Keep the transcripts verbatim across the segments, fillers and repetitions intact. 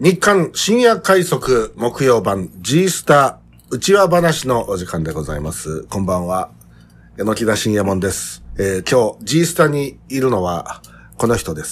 日刊深夜快速木曜版 G スター内輪話のお時間でございます。こんばんは。榎田深夜門です。えー、今日 G スタにいるのはこの人です。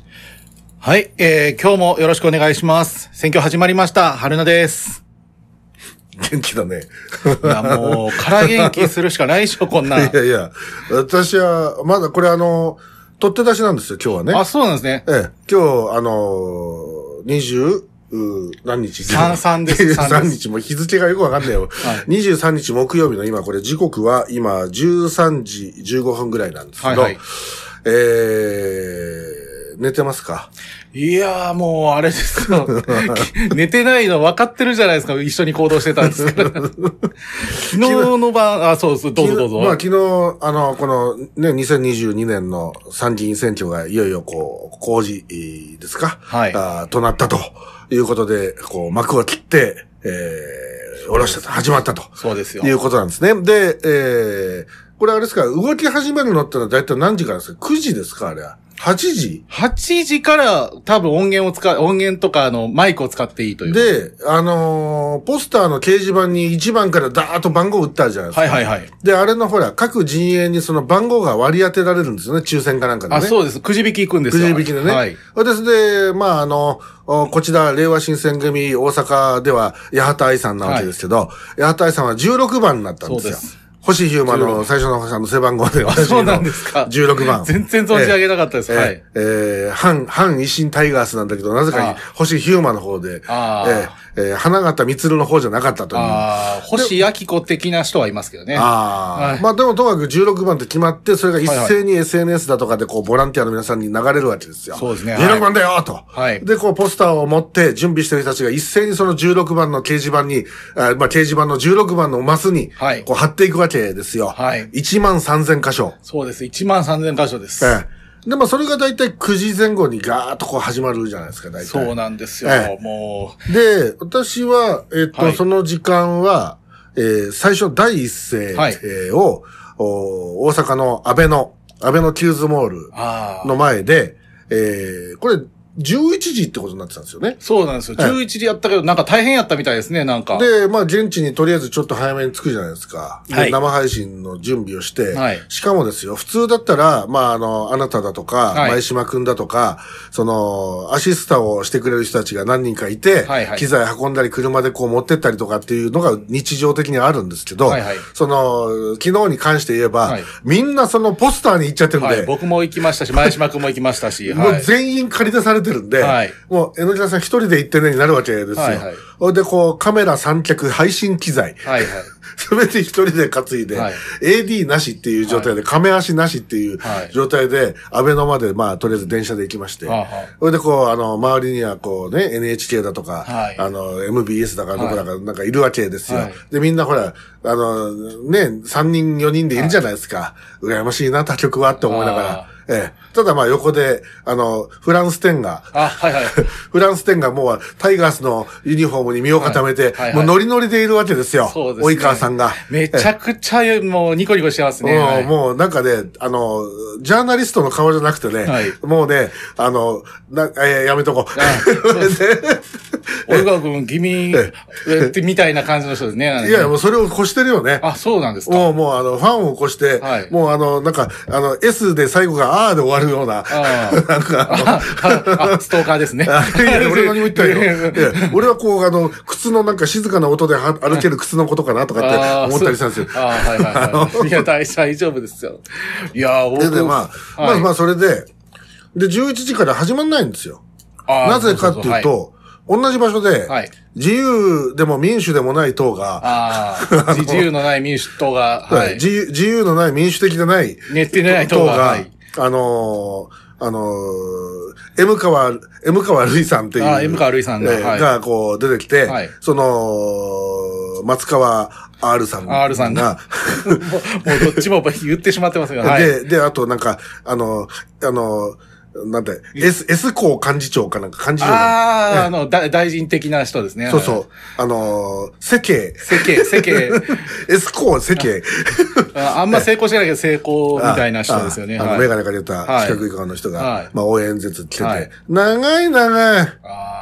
はい、えー、今日もよろしくお願いします。選挙始まりました。春菜です。 元気だね。 いや、もう、から元気するしかないでしょ、こんな。 いやいや、私は、まだこれあの、取って出しなんですよ、今日はね。 あ、そうなんですね。 ええ、今日、あの、二十、何日三三です。 にじゅうさんにちも日付がよくわかんないよ。はい、にじゅうさんにち木曜日の今、これ時刻は今じゅうさんじじゅうごふんぐらいなんですけど、はいはい、えー、寝てますか？ いやーもうあれですよ。寝てないの分かってるじゃないですか。一緒に行動してたんですから。昨日の晩、あ、そうそう、どうぞどうぞ。 まあ昨日、あの、このね、にせんにじゅうにねんの参議院選挙がいよいよこう、公示ですか？はい。あとなったということで、こう、幕を切って、えー、下ろしたと、始まったと。 そうですよ。 いうことなんですね。で、えー、これあれですか、動き始めるのってのはだいたい何時からですか？ く 時ですかあれは。はちじ ?はち 時から多分音源を使う、音源とかあのマイクを使っていいという。 で、あのー、ポスターの掲示板にいちばんからダーッと番号打ったじゃないですか。 はいはいはい。 で、あれのほら、各陣営にその番号が割り当てられるんですよね、抽選かなんかでね。 あ、そうです。くじ引き行くんですよ。 くじ引きでね。はい。ですで、まああの、こちら、令和新選組大阪では、八幡愛さんなわけですけど、はい、八幡愛さんはじゅうろくばんになったんですよ。そうです。星飛雄馬の最初のあの背番号であ、そうなんですか。 じゅうろくばん。 全然存じ上げなかったです。 えー、 はい。 えー、反、反維新タイガースなんだけど、なぜか星飛雄馬の方で、あえーえー、花形光の方じゃなかったという。 ああ、星明子的な人はいますけどね。 ああ、はい、まあでもともかくじゅうろくばんって決まって、それが一斉に エスエヌエス だとかでこう、ボランティアの皆さんに流れるわけですよ。 そうですね。 じゅうろくばんだよと。 はい。 で、こう、ポスターを持って準備してる人たちが一斉にそのじゅうろくばんの掲示板に、あまあ掲示板のじゅうろくばんのマスに、はい。こう貼っていくわけですよ。はい。いちまんさんぜんかしょ。 そうです。いちまんさんぜんかしょです。 ええ。で、まあ、それがだいたいくじぜん後にガーッとこう始まるじゃないですか、だいたい。 そうなんですよ、ええ、もう。で、私は、えっと、はい、その時間は、えー、最初第一声、はい、えー、を、大阪の安倍の、安倍のキューズモールの前で、えー、これ、じゅういちじってことになってたんですよね。 そうなんですよ。じゅういちじやったけど、なんか大変やったみたいですね、なんか。 で、まあ、現地にとりあえずちょっと早めに着くじゃないですか。はい。生配信の準備をして。はい。しかもですよ、普通だったら、まあ、あの、あなただとか、はい、前島くんだとか、その、アシスタをしてくれる人たちが何人かいて、はいはい。機材運んだり、車でこう持ってったりとかっていうのが日常的にあるんですけど、はいはい。その、昨日に関して言えば、はい。みんなそのポスターに行っちゃってるんで。はい。 僕も行きましたし、前島くんも行きましたし、 はい。もう全員借り出されてるんで、はい。もう、榎田さん一人で行ってねになるわけですよ。はいはい。で、こう、カメラ、三脚、配信機材。はいはい。すべて一人で担いで、はい、エーディー なしっていう状態で、はい、亀足なしっていう状態で、安倍のまで、まあ、とりあえず電車で行きまして、はい、それでこう、あの、周りにはこうね、エヌエイチケー だとか、はい、あの、エムビーエス だかどこだか、なんかいるわけですよ。はい、で、みんなほら、あの、ね、さんにん、よにんでいるじゃないですか。はい、羨ましいな、他局はって思いながら。ええ。ただまあ横で、あの、フランス店が、 あ、はいはい。 フランス店がもうタイガースのユニフォームに身を固めて、はいはいはい、もうノリノリでいるわけですよ。そうですね。及川さんが。 めちゃくちゃもうニコニコしてますね。 もう、はい、もうなんかね、あの、ジャーナリストの顔じゃなくてね、はい、もうね、あの、な、えー、やめとこう。 及川君、君、みたいな感じの人ですね。 いや、もうそれを越してるよね。 あ、そうなんですか。 もう、もう、あの、ファンを越して、はい、もうあの、なんか、あの、S で最後があーで終わるような、なんかああ、ストーカーですね。いや、 俺何も言ったよ。いや、俺はこう、あの、靴のなんか静かな音で歩ける靴のことかなとかって思ったりしたんですよ。 ああ、はいはいはい。いや、大丈夫ですよ。いや、 僕で、まあ、まあまあ、それで、で、じゅういちじから始まんないんですよ。なぜかっていうと、同じ場所で、はい、自由でも民主でもない党が、 あ自由のない民主党が、 はい、自由、自由のない民主的でない、 ねってない党が、はい、 あのー、あのー、M 川、M 川るいさんっていう、 あ M 川るいさんが、 えーはい、がこう出てきて、はい、その、松川 R さんが、 R さんが、もう、もうどっちも言ってしまってますよ。 はい、で、で、あとなんか、あの、あの、なんて、S、S 校幹事長かなんか幹事長ああ、ね、あの、大臣的な人ですね。 そうそう。あのー、世間。 世間、世間。 S 校世間。 あんま成功してないけど成功みたいな人ですよね。 あの、メガネかけた四角い顔の人が、はい、まあ、応援演説来てて、はい、長い長い。ああ、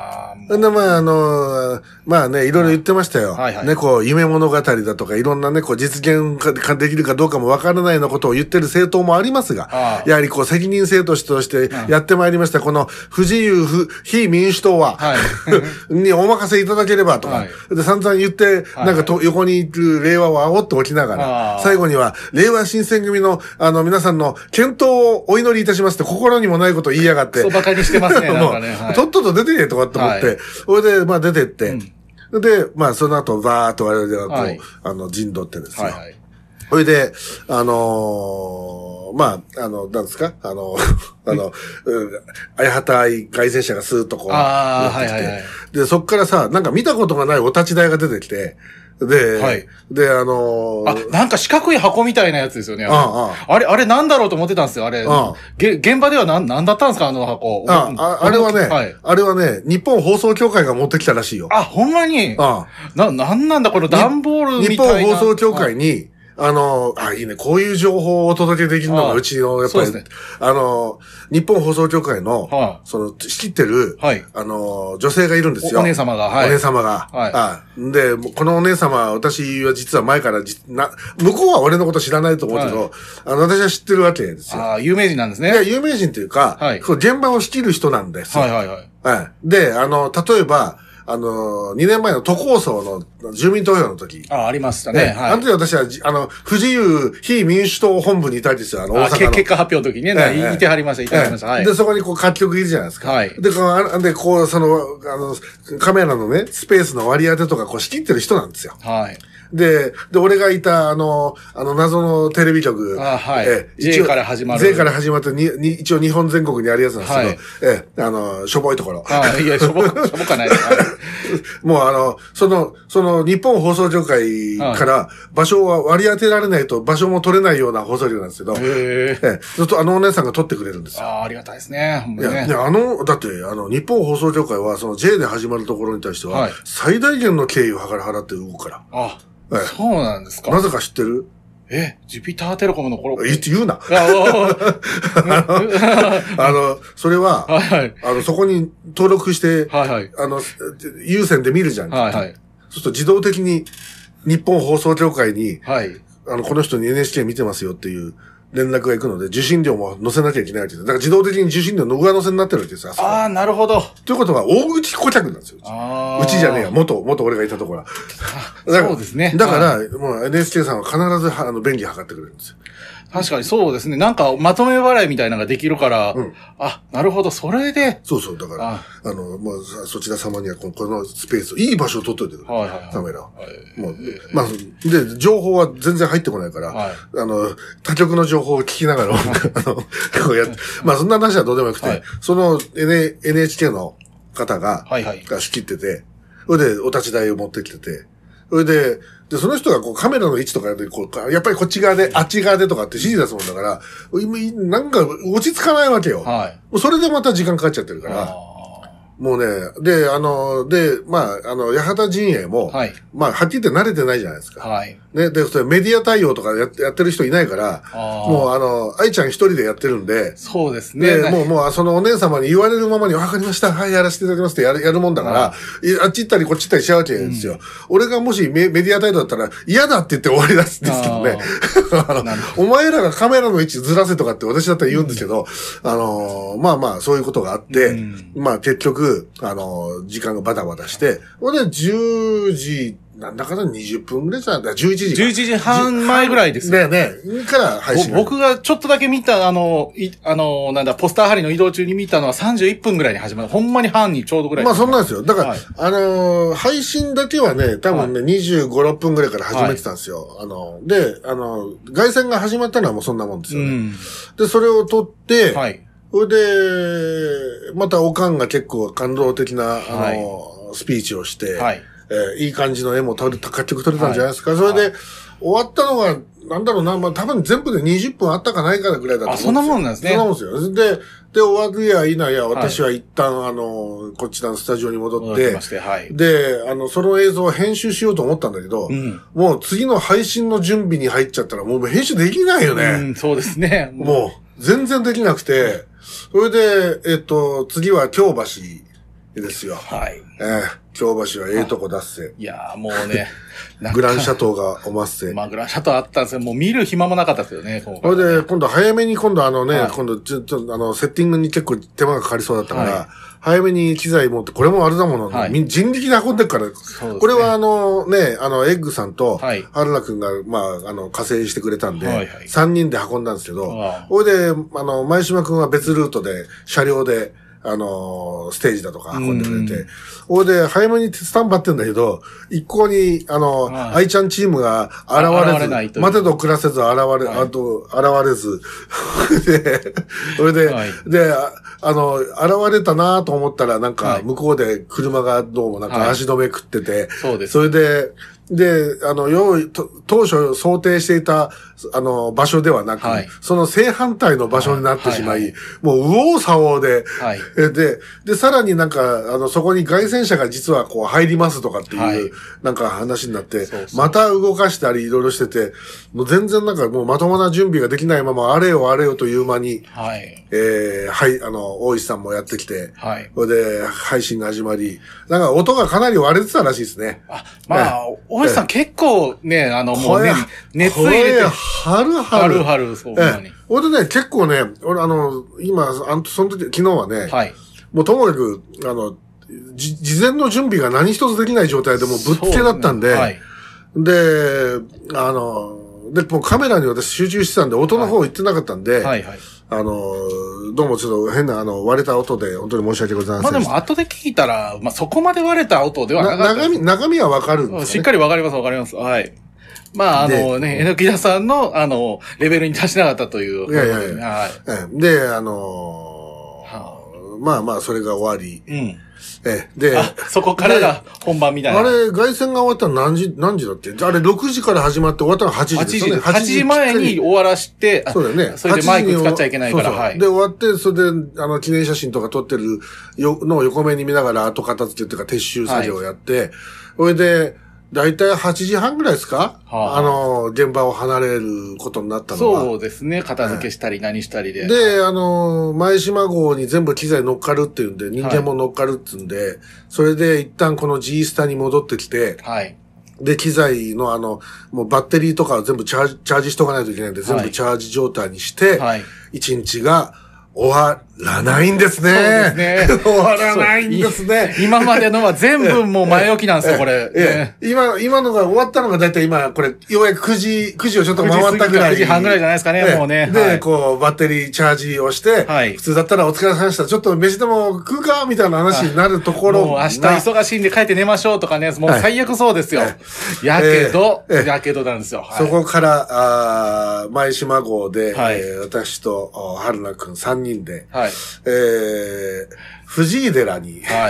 で、まあ、あの、まあね、いろいろ言ってましたよ。はいはい、ね、こう、夢物語だとか、いろんなね、こう、実現ができるかどうかもわからないようなことを言ってる政党もありますが、ああやはりこう、責任政党としてやってまいりました、この、不自由不、非民主党は、はい、にお任せいただければとか、はい、で、散々言って、なんかと、はい、横にいる令和を煽っておきながら、最後には、令和新選組の、あの、皆さんの検討をお祈りいたしますって、心にもないことを言いやがって。 そう、馬鹿にしてますね、なんかね。 はい、とっとと出てけとかって思って、それ、はい、で、まあ出てって、うん、で、まあその後、バーっと我々がこう、はい、あの、陣取ってですよ。はいはい、それで、あのー、まあ、あの、なんですかあの、あの、あやはたい外戦車がスーッとこう、ああ、はいはいはい。で、そっからさ、なんか見たことがないお立ち台が出てきて、で、はい、で、あのー、 あ、なんか四角い箱みたいなやつですよね。ああああれ、あれなんだろうと思ってたんですよ、あれ。ああげ現場ではなん、なんだったんですか、あの箱。 ああ、あれはね、はい、あれはね、日本放送協会が持ってきたらしいよ。 あ、ほんまにああな、なんなんだ、この段ボールみたいな。 日本放送協会に、あの、あ、いいね、こういう情報をお届けできるのがうちの、やっぱり、ね、あの、日本放送協会の、はあ、その、仕切ってる、はい、あの、女性がいるんですよ。 お, お姉様が、はい。 お姉様が。はい。あで、このお姉様、私は実は前からな、向こうは俺のこと知らないと思うけど、はい、あの、私は知ってるわけですよ。 ああ、有名人なんですね。 いや、有名人というか、はい。現場を仕切る人なんですよ。はいはいはい。はい。で、あの、例えば、あの、にねんまえの都構想の住民投票の時。 ああ、ありましたね。ねはい。あの時私は、あの、不自由非民主党本部にいたんですよ。あの、大阪の。 結果発表の時にね、ねいてはりました、いてはりました。はい。 で、そこにこう、各局いるじゃないですか。はい。で、この、で、こう、その、あの、カメラのね、スペースの割り当てとか、こう、仕切ってる人なんですよ。はい。で、で、俺がいた、あの、あの、謎のテレビ局。 あはい。え、J から始まる。 J から始まってに、に、一応日本全国にあるやつなんですけど、はい、え、あの、しょぼいところ。 あいや、しょぼ、しょぼかないです。はい、 もうあの、その、その、日本放送協会から場所は割り当てられないと場所も取れないような放送局なんですけど、ええ、ずっとあのお姉さんが取ってくれるんですよ。 ああ、ありがたいですね。 いや、いや、あの、だって、あの、日本放送協会は、その J で始まるところに対しては、はい、最大限の敬意を払って動くから。 あええ、そうなんですか。 なぜか知ってる？ え、ジュピターテレコムの頃。 言って言うな。あの、それは、はい、あの、そこに登録して、はいはい、あの、有線で見るじゃん。はいはい、そうすると自動的に日本放送協会に、はい、あの、この人に エヌエイチケー 見てますよっていう連絡が行くので、受信料も載せなきゃいけないわけです。だから自動的に受信料の上乗せになってるわけですよ。 ああ、なるほど。 ということは、大口顧客なんですよ。ああ。うちじゃねえや。元、元俺がいたところは。 そうですね。 だから、もう エヌエイチケー さんは必ず、あの、便宜図ってくれるんですよ。 確かにそうですね。なんか、まとめ払いみたいなのができるから、うん、あ、なるほど、それで。 そうそう、だから、あ, あの、まあ、そちら様にはこの、このスペース、いい場所を取っといてくれる。はいはいはい、カメラを。はい、もう、まあ、で、情報は全然入ってこないから、はい、あの、他局の情報を聞きながら、あの、こうやって、まあ、そんな話はどうでもよくて、はい、その エヌエイチケー の方が、はいはい、が仕切ってて、それでお立ち台を持ってきてて、それで、で、その人がこうカメラの位置とかで、こう、やっぱりこっち側で、あっち側でとかって指示出すもんだから、なんか落ち着かないわけよ。はい。それでまた時間かかっちゃってるから。もうね、で、あの、で、まあ、あの、八幡陣営も、はい、まあ、はっきり言って慣れてないじゃないですか。はい。ね、で、それメディア対応とかやってやってる人いないから、もうあの、愛ちゃん一人でやってるんで、 そうですね。 で、もう、もう、そのお姉様に言われるままに、わかりました、はい、やらせていただきますってやる、やるもんだから、はい、あっち行ったりこっち行ったりしちゃうわけですよ。うん、俺がもしメメディア対応だったら、嫌だって言って終わり出すんですけどね。あのお前らがカメラの位置ずらせとかって私だったら言うんですけど、うん、あの、まあまあ、そういうことがあって、うん、まあ結局、あの、時間がバタバタして、ほんで、じゅうじ、なんだかな、にじゅっぷんぐらいじゃん。じゅういちじか。 じゅういちじはん前ぐらいですよ。ねえねから配信。 僕がちょっとだけ見た、あの、い、あの、なんだ、ポスター貼りの移動中に見たのはさんじゅういっぷんぐらいに始まる。ほんまに半にちょうどぐらい。 まあそんなんですよ。だから、はい、あのー、配信だけはね、多分ね、はい、にじゅうご、ろっぷんぐらいから始めてたんですよ。はい、あの、で、あの、凱旋が始まったのはもうそんなもんですよね。うん、で、それを撮って、はい。それで、またおかんが結構感動的な、あの、はい、スピーチをして、はい。えー、いい感じの絵も撮れた、楽曲撮れたんじゃないですか。はい、それで、はい、終わったのが、なんだろうな、まあ、多分全部でにじゅっぷんあったかないかぐらいだと思うんですよ。 あ、そんなもんなんですね。 そんなもんですよ。で、で、終わるやいなや、私は一旦、はい、あの、こっちのスタジオに戻って、ましてはい、で、あの、その映像を編集しようと思ったんだけど、うん、もう次の配信の準備に入っちゃったら、もう編集できないよね。 うん、そうですね。 もう、もう全然できなくて、それで、えっと、次は京橋、 ですよ。 はい。 えー、京橋はええとこ出せ。 いやーもうね。 グランシャトーがおまっせ。 まあグランシャトーあったんですよ。もう見る暇もなかったですよね。 それで、今度早めに今度あのね、はい、今度ちょっとあの、セッティングに結構手間がかかりそうだったから、はい、早めに機材持って、これもあれだもの、はい、人力で運んでるから、ね、これはあのね、あの、エッグさんと、はい、春菜くんが、まあ、あの、加勢してくれたんで、はいはい、さんにんで運んだんですけど、それで、あの、前島くんは別ルートで、車両で、あのー、ステージだとか運んでくれて、それで、早めにスタンバってんだけど、一向に、あの、愛、はい、ちゃんチームが現れず、待てど暮らせず現れ、はい、あと、現れず、で、それで、はい、で、あの、現れたなと思ったら、なんか、向こうで車がどうもなんか足止め食ってて、はい、そうです。それで、で、あの、用意、当初想定していた、あの、場所ではなく、はい、その正反対の場所になってしまい、はいはいはい、もう、右往左往で、はい、で、で、さらになんか、あの、そこに凱旋者が実はこう入りますとかっていう、はい、なんか話になって、そうそうまた動かしたりいろいろしてて、もう全然なんかもうまともな準備ができないまま、あれよあれよという間に、はい、えー、はい、あの、大石さんもやってきて、はい、それで、配信が始まり、なんか音がかなり割れてたらしいですね。 あ、まあ、大石さん結構ね、あの、もうね、熱入れて。 はるはる。 はるはる、そうなに。 俺でね、結構ね、俺あの、今、あの、その時、昨日はね、はい。もうともかく、あの、じ、事前の準備が何一つできない状態でもうぶっつけだったんで、ね、はい。で、あの、で、もうカメラに私集中してたんで、音の方行ってなかったんで、はい、はい、はい。あの、どうもちょっと変なあの割れた音で本当に申し訳ございません。 まあでも後で聞いたら、まあそこまで割れた音ではなかった。 中身、中身はわかるんですね。 しっかりわかりますわかります。はい。まああのね、えのきださんのあの、レベルに達しなかったという。 いやいやいや。はい。で、あのーはあ、まあまあそれが終わり。うん。 えで、そこからが本番みたいな。 あれ、凱旋が終わったの何時、何時だってあれろくじから始まって終わったのはちじですよね。 はちじまえに終わらして、 そうだよね。 それでマイク使っちゃいけないから。そうそうはい。 で、終わって、それで、あの、記念写真とか撮ってるよのを横目に見ながら後片付けっていうか撤収作業をやって、それで、だいたいはちじはんぐらいですか、はあ、あの、現場を離れることになったのは。 そうですね。片付けしたり何したりで。 で、あの、前島号に全部機材乗っかるっていうんで、人間も乗っかるっていうんで、はい、それで一旦この G スタに戻ってきて、はい。で、機材のあの、もうバッテリーとかを全部チャージ、チャージしとかないといけないんで、全部チャージ状態にして、はい。一日が、終わらないんですね。そうですね。終わらないんですね。 今までのは全部もう前置きなんですよ、これ。 ええ。今、今のが終わったのがだいたい今、これ、ようやくくじ、くじをちょっと回ったぐらい。 くじはんぐらいじゃないですかね、もうね。 で、こう、バッテリーチャージをして、はい。普通だったらお疲れ様でした。ちょっと飯でも食うかみたいな話になるところ。 もう明日忙しいんで帰って寝ましょうとかね、もう最悪そうですよ。やけど、やけどなんですよ。 そこから、あ前島号で、私と春菜くんさんにんで、はい。えー、藤井寺に、はい。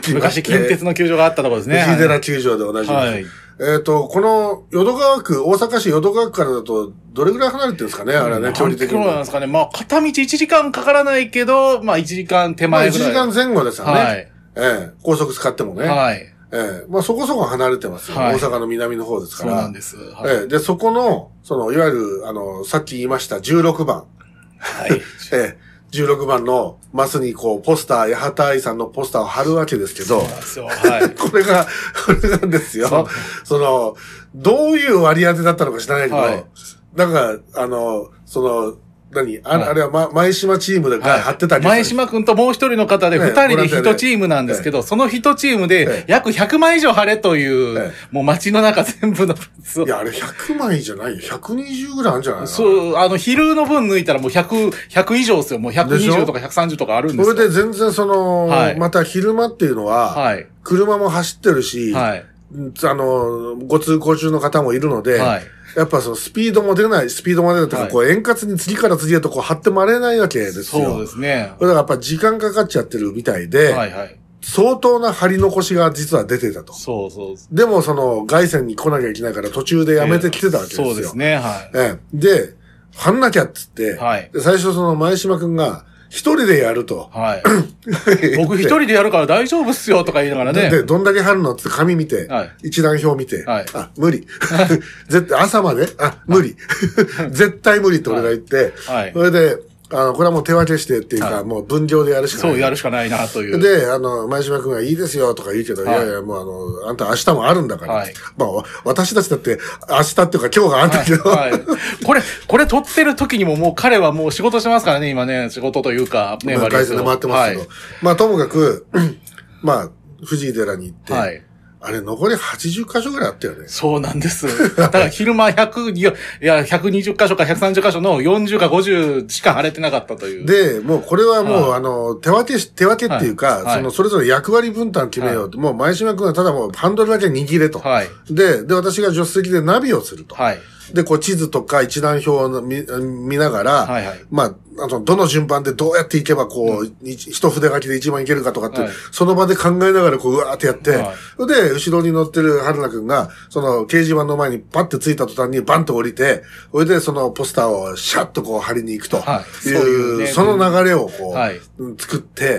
昔近鉄の球場があったところですね。 藤井寺球場で同じ。はい。えっと、この淀川区、大阪市淀川区からだと、どれぐらい離れてるんですかね、あれね、距離的に。 そうなんですかね。まあ、片道いちじかんかからないけど、まあ、いちじかん手前ぐらい。 まあ、いちじかんぜん後ですよね。はい。ええ、高速使ってもね。はい。ええ、まあ、そこそこ離れてますよ。はい、大阪の南の方ですから。 そうなんです。 はい。ええ、で、そこの、その、いわゆる、あの、さっき言いましたじゅうろくばん。はい。ええ。じゅうろくばんのマスにこう、ポスター、八幡愛さんのポスターを貼るわけですけど、そうなんですよ。はい。これが、これなんですよ。そ, その、どういう割り当てだったのか知らないけど、はい、なんか、あの、その、何あれ、はい、あれは、ま、前島チームで貼ってたり、 はい、前島くんともう一人の方で二人で一チームなんですけど、ええ、その一チームで約ひゃくまい以上貼れという、ええ、もう街の中全部の。 いや、あれひゃくまいじゃないよ。ひゃくにじゅうぐらいあるんじゃないの？ そう、あの、昼の分抜いたらもうひゃく、ひゃく以上ですよ。もうひゃくにじゅうとかひゃくさんじゅうとかあるんですよ。 それで全然その、はい、また昼間っていうのは、はい、車も走ってるし、はい、あの、ご通行中の方もいるので、はい、やっぱそのスピードも出ない、スピードも出ないとか、はい、こう円滑に次から次へとこう張って回れないわけですよ。 そうですね。 だからやっぱ時間かかっちゃってるみたいで、はいはい、相当な張り残しが実は出てたと。 そうそう。 でもその凱旋に来なきゃいけないから途中でやめてきてたわけですよ。えー、 そうですね、はい。 えー、で、張んなきゃっつって、はい、で最初その前島くんが、一人でやると。はい。 僕一人でやるから大丈夫っすよとか言いながらね。 で、どんだけ貼るのって紙見て、はい、一覧表見て、はい、あ、無理。絶対、朝まであ、無理。絶対無理って俺が言って、はい、それで、 あの、これはもう手分けしてっていうか、はい、もう分業でやるしかない。 そう、やるしかないな、という。 で、あの、前島くんがいいですよとか言うけど、はい、いやいや、もうあの、あんた明日もあるんだから。はい、まあ、私たちだって明日っていうか今日があんだけど、はいはい。 これ、これ撮ってる時にももう彼はもう仕事してますからね、今ね、仕事というか、ね、 まあ、会社で回ってますけど。はい、まあ、ともかく、まあ、藤井寺に行って、はい、あれ、残りはちじゅっかしょぐらいあったよね。 そうなんです。だから昼間ひゃく、いや、いや、ひゃくにじゅっかしょかひゃくさんじゅっかしょのよんじゅうかごじゅうしか晴れてなかったという。 で、もうこれはもう、はい、あの、手分けし、手分けっていうか、はい、その、それぞれ役割分担決めようと。はい、もう前島くんはただもうハンドルだけ握れと。はい、で、で、私が助手席でナビをすると。はい、で、こう地図とか一覧表を見、見ながら、はいはい、まあ、あの、どの順番でどうやっていけば、こう、うん、一筆書きで一番いけるかとかって、はい、その場で考えながら、こう、うわーってやって、はい、で、後ろに乗ってる春菜くんが、その、掲示板の前にパッて着いた途端にバンと降りて、それで、そのポスターをシャッとこう貼りに行くという、はい、そういうね、その流れをこう、はい、作って、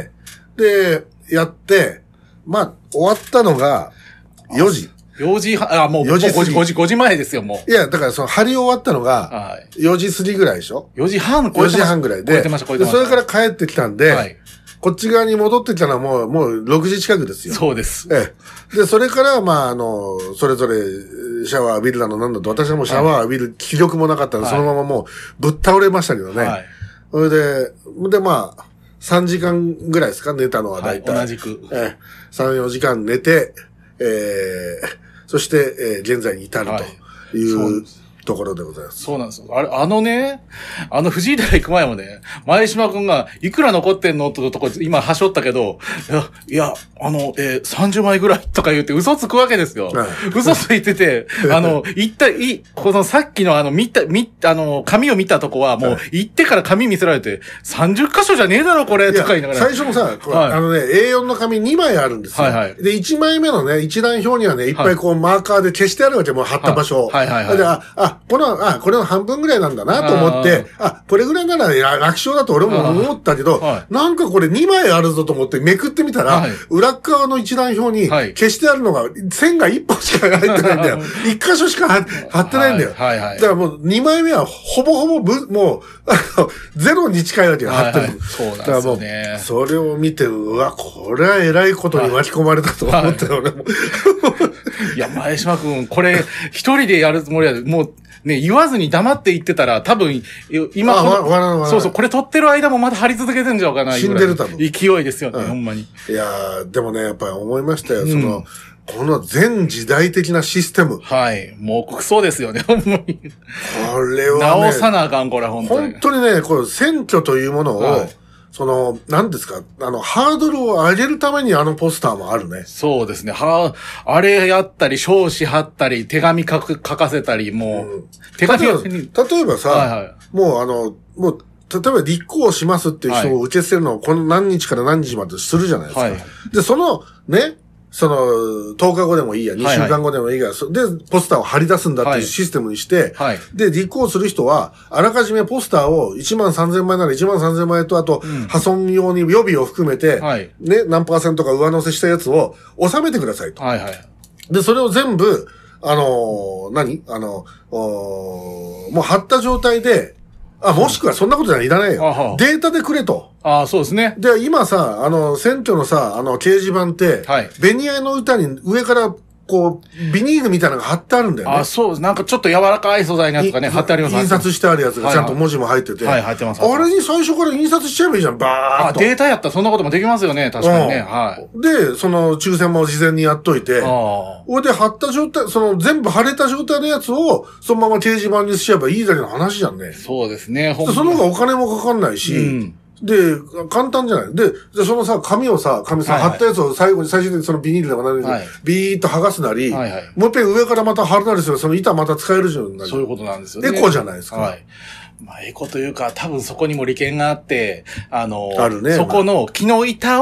で、やって、まあ、終わったのが、よじ。 よじはん、あ、もう、よじごじ、ごじ、ごじまえですよ、もう。いや、だからその、張り終わったのが、よじ過ぎぐらいでしょ ?よ時半超えてました。よじはんぐらいで。 超えてました、超えてました。 それから帰ってきたんで、はい、こっち側に戻ってきたのはもう、もうろくじ近くですよ。 そうです。 ええ。で、それから、まあ、あの、それぞれ、シャワー浴びるだのなんだと、私はもうシャワー浴びる気力もなかったので、はい、そのままもう、ぶっ倒れましたけどね。はい。それで、で、まあ、さんじかんぐらいですか、寝たのは大体。 はい、同じく。 ええ。さん、よじかん寝て、えー、そして、えー、現在に至るという、はい、ところでございます。 そうなんですよ。あれ、あのね、あの藤井寺行く前もね、前島くんが、いくら残ってんのってとこ、今、はしょったけど、いや、いや、あの、えー、さんじゅうまいぐらいとか言って嘘つくわけですよ。はい、嘘ついてて、あの、行った、い、このさっきのあの、見た、見、あの、紙を見たとこは、もう、行ってから紙見せられて、さんじゅっかしょじゃねえだろ、これ、とか言いながら。 最初もさ、はい、あのね、エーよん の紙にまいあるんですよ。はいはい。で、いちまいめのね、一覧表にはね、いっぱいこう、マーカーで消してあるわけ、もう貼った場所。はいはいはい。で、あ、あ、この、あ、これの半分ぐらいなんだなと思って、あ、これぐらいなら楽勝だと俺も思ったけど、はい、なんかこれにまいあるぞと思ってめくってみたら、はい、裏側の一覧表に消してあるのが、線がいっぽんしか入ってないんだよ。いっかしょしか貼ってないんだよ。はいはいはい、だからもうにまいめはほぼほぼぶ、もう、あの、ゼロに近いわけよ、貼ってる。はいはい、そうなんですよね。だからもう、それを見て、うわ、これは偉いことに巻き込まれたと思ったよ、俺も。 いや、前島くん、これ、一人でやるつもりは、もう、ね、言わずに黙って言ってたら、多分、今この、わらわらそうそう、これ撮ってる間もまだ張り続けてんじゃうかな。 死んでる多分。 勢いですよね、うん、ほんまに。 いやー、でもね、やっぱり思いましたよ、うん、その、この全時代的なシステム。 はい。もうクソですよね、ほんまに。 これはね。 直さなあかん、これ、本当に。 本当にね、この選挙というものを、はい、その、何ですか、あの、ハードルを上げるためにあのポスターもあるね。 そうですね。は、あれやったり、証紙貼ったり、手紙書く、書かせたり、もう、うん、手紙を。 例えばさ、はいはい、もうあの、もう、例えば立候補しますっていう人を受け付けるのをこの何日から何日までするじゃないですか。はい、で、その、ね、その、とおかごでもいいや、にしゅうかんごでもいいや、はいはい、で、ポスターを貼り出すんだっていうシステムにして、はい、で、立候補する人は、あらかじめポスターをいちまんさんぜんまいならいちまんさんぜんまいと、あと、うん、破損用に予備を含めて、はい、ね、何パーセントか上乗せしたやつを収めてくださいと。はいはい、で、それを全部、あのー、何あの、もう貼った状態で、あ、もしくはそんなことじゃいらないよ。はあ、データでくれと。 ああ、そうですね。 で、今さ、あの、選挙のさ、あの、掲示板って、はい。ベニヤの歌に上から、こう、ビニールみたいなのが貼ってあるんだよね。 あ、そう。なんかちょっと柔らかい素材のやつがね、貼ってあります。 印刷してあるやつがちゃんと文字も入ってて。はい、はい、入ってます。あれに最初から印刷しちゃえばいいじゃん、バーッと。 あ、データやったらそんなこともできますよね、確かにね。はい。 で、その、抽選も事前にやっといて、ああ。で、貼った状態、その、全部貼れた状態のやつを、そのまま掲示板にしちゃえばいいだけの話じゃんね。 そうですね、 ほんと。その方がお金もかかんないし、うん、で、簡単じゃない。で、でそのさ、紙をさ、紙さ、はいはい、貼ったやつを最後に、最終的にそのビニールでも何でも、はい、ビーッと剥がすなり、はいはい、もう一遍上からまた貼るなりする、その板また使えるじゃん。 そういうことなんですよね。 エコじゃないですか。はい。 まあ、エコというか、多分そこにも利権があって、あの、 あるね。 そこの木の板を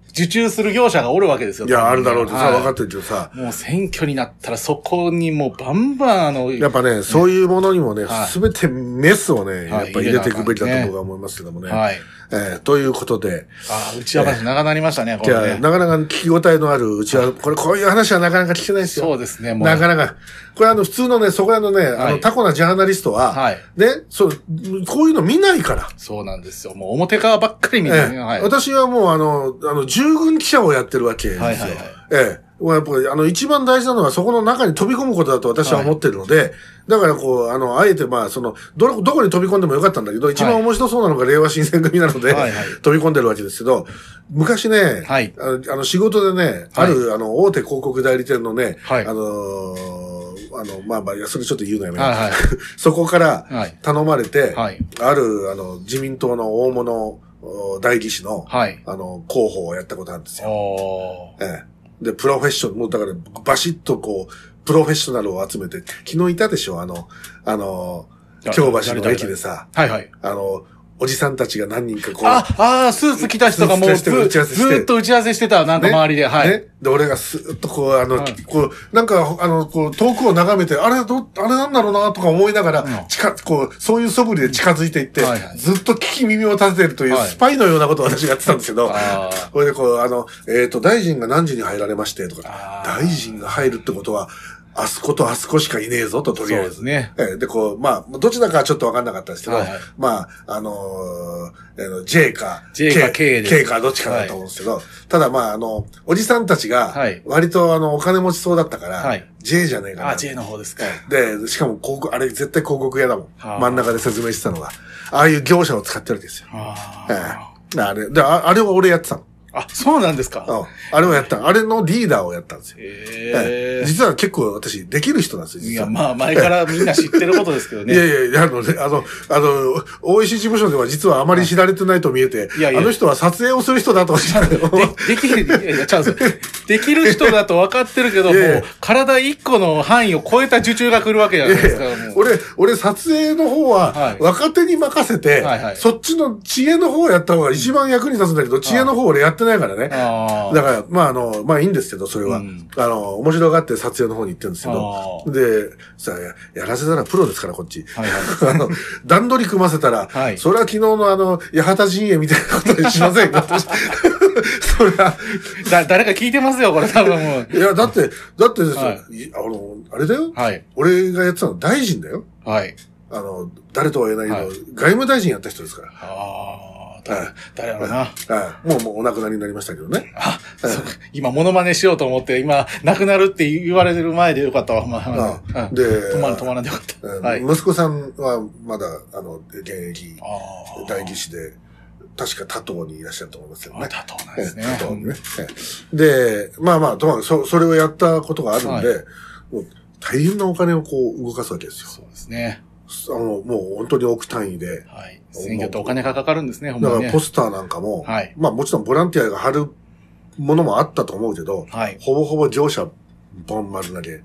受注する業者がおるわけですよ。 いや、あるだろうってさ、分かってるけどさ。 もう選挙になったらそこにもうバンバンあの、 やっぱね、そういうものにもね、すべてメスをね、やっぱ入れていくべきだと僕は思いますけどもね。はい。えー、ということで。 ああ、内輪話長なりましたね、これ、ね。 なかなか聞き応えのある内輪、これこういう話はなかなか聞けないですよ。 そうですね、もう。なかなか。これあの普通のね、そこらのね、あのタコなジャーナリストは、はい。ね、そう、こういうの見ないから。 そうなんですよ。もう表側ばっかり見てね、 はい。私はもうあの、あの、従軍記者をやってるわけですよ。はいはいはい。ええ。やっぱり、あの、一番大事なのはそこの中に飛び込むことだと私は思ってるので、はい、だからこう、あの、あえてまあ、その、ど、どこに飛び込んでもよかったんだけど、一番面白そうなのが令和新選組なので、はいはい、飛び込んでるわけですけど、昔ね、はい、あの、仕事でね、はい、ある、あの、大手広告代理店のね、はい、あのー、あの、まあまあ、それちょっと言うのやめよう。はいはい、そこから頼まれて、はい、ある、あの、自民党の大物代議士の、はい、あの、候補をやったことあるんですよ。ええで、プロフェッショナル、もうだから、バシッとこう、プロフェッショナルを集めて、昨日いたでしょあの、あの、京橋の駅でさ、はいはい。あの、おじさんたちが何人かこう。 あ、ああ、スーツ着た人がもうず、ずーっと打ち合わせしてた、なんか周りで、はい。ね。 で、俺がスーッとこう、あの、はい、こう、なんか、あの、こう、遠くを眺めて、あれ、ど、あれなんだろうな、とか思いながら、近、こう、そういう素振りで近づいていって、はいはい、ずっと聞き耳を立ててるという、スパイのようなことを私がやってたんですけど、はい、これでこう、あの、えっと、大臣が何時に入られまして、とか、大臣が入るってことは、あそことあそこしかいねえぞと、とりあえず。そうですね。えで、こう、まあ、どちらかはちょっとわかんなかったんですけど、はいはい、まあ、あのー、J か、 J か K で。K かどっちかだと思うんですけど、はい、ただまあ、あの、おじさんたちが、割とあの、お金持ちそうだったから、はい、J じゃねえかな。 あ、J の方ですか。 で、しかも広告、あれ絶対広告屋だもん。真ん中で説明してたのが。ああいう業者を使ってるわけですよ。あ, ええ、あれ、であ、あれを俺やってたの。 あ、そうなんですか。 うん。あれをやった。あれのリーダーをやったんですよ。へえー。実は結構私、できる人なんですよ、実は。いや、まあ、前からみんな知ってることですけどね。 いやいや、あのね、あの、あの、大石事務所では実はあまり知られてないと見えて、いやいやあの人は撮影をする人だと知られてで、 できる、いやいや、チャンス。できる人だと分かってるけど、もう、体一個の範囲を超えた受注が来るわけじゃないですか。いやいや俺、俺、撮影の方は、若手に任せて、はいはい、そっちの知恵の方をやった方が一番役に立つんだけど、知恵の方俺やってないからね。だから、まあ、あの、まあいいんですけど、それは。うん、あの、面白がって撮影の方に行ってるんですけど、で、さ、やらせたらプロですから、こっち。はいはい、あの、段取り組ませたら、はい、それは昨日のあの、八幡陣営みたいなことにしませんかそれは。 だ、誰か聞いてますよ、これ多分もう。いや、だって、だってですよ、はい、あの、あれだよ。はい。俺がやってたの大臣だよ。はい。あの、誰とは言えないけど、はい、外務大臣やった人ですから。ああ。 誰やろうな。 もう、もうお亡くなりになりましたけどね。 あ、そうか。今、モノマネしようと思って、今、亡くなるって言われてる前でよかったわ。まあ、あで、止まら、止まらんでよかった。 はい。息子さんは、まだ、あの、現役、代議士で、確か他党にいらっしゃると思いますけどね。 他党なんですね。 他党にね。で、まあまあ、とまそ、それをやったことがあるんで、もう大変なお金をこう動かすわけですよ。 そうですね。 あの、もう本当に億単位で。 はい。選挙ってお金がかかるんですね、 ほんまにね。だからポスターなんかも、はい。まあもちろんボランティアが貼るものもあったと思うけど、はい。ほぼほぼ乗車、ボン丸投げ。うん。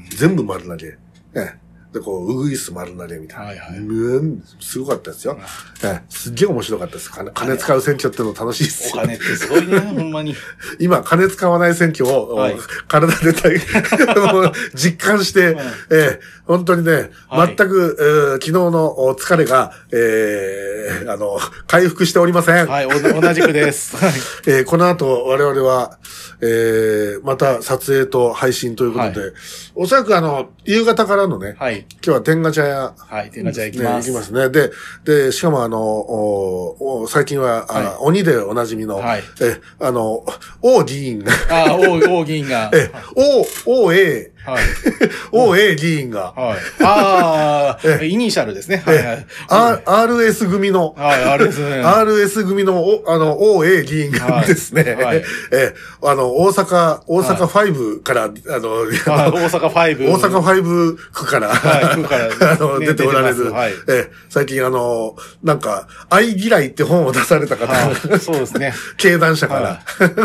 全部丸投げ。ええ。で、こう、ウグイス丸投げみたいな。はいはい。うん、すごかったですよ。ええ。すっげえ面白かったです。金、金使う選挙っての楽しいですよ。お金ってすごいね、ほんまに。 今、金使わない選挙を、はい、体で体実感して、うん、ええ、本当にね、はい、全く、えー、昨日の疲れが、えー、あの、回復しておりません。 はい、同じくです。 えー、この後、我々は、えー、また撮影と配信ということで、はい、おそらくあの、夕方からのね、はい、今日は天下茶屋、 はい、天下茶屋行きます。 ね、行きますね。で、で、しかもあの、おお最近は、はい、あ鬼でおなじみの、はい、え、あの、王議員が、 ああ、王、王議員が。 え、王、王 A、はい。王 A 議員が。 はい。ああ、イニシャルですね。はいはい。 アールエス 組の。 はい、アールエス ね。 アールエス 組の、あの、王 A 議員がですね。はい。え、あの、大阪、大阪ごから、あの、大阪ご。 大阪ご区から、はい、区から、あの、出ておられる。はい。え、最近あの、なんか、愛嫌いって本を出された方。 そうですね。 経団者から。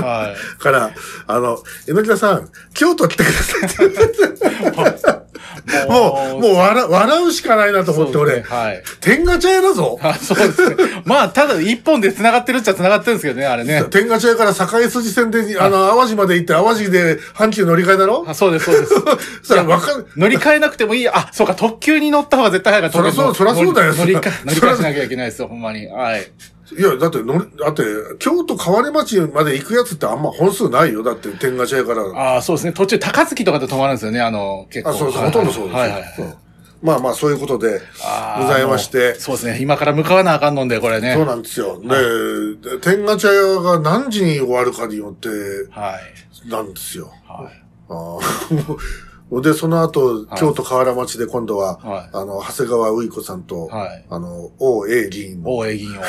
はい。から、あの、榎田さん、京都来てくださいって。 もう、もう笑、笑うしかないなと思って、俺。はい。天ガチャ屋だぞ。 あ、そうですね。まあ、ただ一本で繋がってるっちゃ繋がってるんですけどね、あれね。 天ガチャ屋から堺筋線で、あの、淡路まで行って、淡路で阪急乗り換えだろ？ あ、そうです、そうです。 それわかる。 乗り換えなくてもいい。あ、そうか、特急に乗った方が絶対早いから。 そりゃそう、そりゃそうだよ。 乗り換え、乗り換えしなきゃいけないですよ、ほんまに。はい。 いや、だっての、だって、京都川根町まで行くやつってあんま本数ないよ。だって、天ガチャ屋から。 ああ、そうですね。途中、高槻とかで止まるんですよね、あの、結構。 あ、そうそう、ほとんどそうです。はいはい。まあまあ、そういうことで、ございまして。 そうですね。今から向かわなあかんのんで、これね。 そうなんですよ。で、天ガチャ屋が何時に終わるかによって、はい。なんですよ。はい。ああ。で、その後、はい、京都河原町で今度は、はい、あの、長谷川うい子さんと、はい、あの、王英議員の。王英議員を。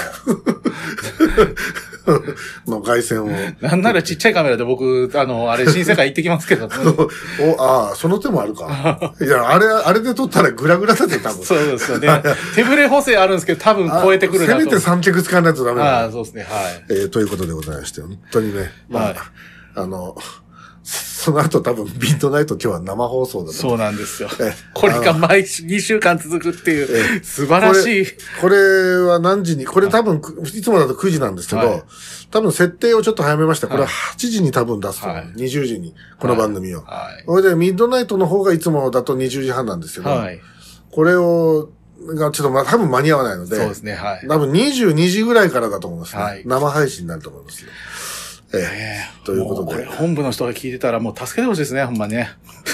の凱旋を。 なんならちっちゃいカメラで僕、あの、あれ、新世界行ってきますけど。 お、ああ、その手もあるか。いや、あれ、あれで撮ったらグラグラだって多分。 そうですよね。手ブレ補正あるんですけど、多分超えてくるなと。 せめて三脚使わないとダメだ。 ああ、そうですね、はい。 えー、ということでございまして、本当にね。まあ、はい、あの、その後多分、ビッドナイト今日は生放送だと。 そうなんですよ。これが毎にしゅうかん続くっていう、素晴らしい。 これ、これは何時に、これ多分、いつもだとくじなんですけど、はい、多分設定をちょっと早めました。これははちじに多分出すと、はい、にじゅうじに、この番組を。はい。これで、ミッドナイトの方がいつもだとにじゅうじはんなんですけど、はい。これを、がちょっとまあ多分間に合わないので、 そうですね、はい。 多分にじゅうにじぐらいからだと思いますね。はい。生配信になると思いますね。ええー、ということで。 本部の人が聞いてたらもう助けてほしいですね、ほんまね。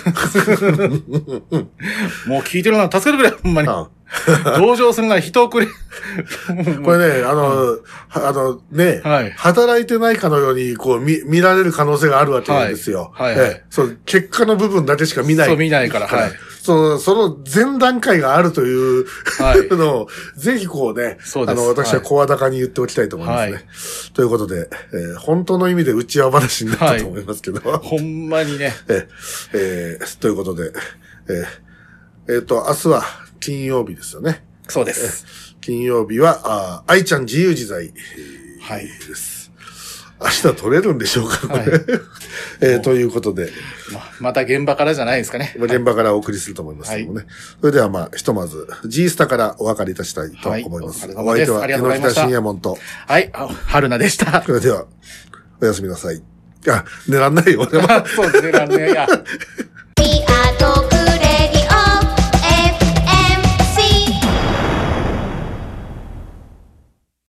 もう聞いてるの助けてくれ、ほんまに。ああ同情するなら人をくれ。 これね、あの、うん、あのね、はい、働いてないかのように、こう、見、見られる可能性があるわけなんですよ。はい。はい、はい、そう、結果の部分だけしか見ない。 そう、見ないから、はい。 その、その前段階があるという、はい、のを、ぜひこうね、そうです。あの、私は声高に言っておきたいと思いますね。はい、ということで、えー、本当の意味で内輪話になったと思いますけど。はい、 ほんまにね。 えー、えー、ということで、えー、えー、と、明日は金曜日ですよね。 そうです。 金曜日は、あ愛ちゃん自由自在、はい、です。明日撮れるんでしょうか、これ。はい、えー、ということで。 ま、また現場からじゃないですかね。 現場からお送りすると思いますけどもね。はい、それではまあ、ひとまず、G スタからお別れいたしたいと思います。はい、お相手は、榎北信也門と。 はい、春菜でした。 それでは、おやすみなさい。あ、寝らんないよ、俺は。 そう、寝らんねえや。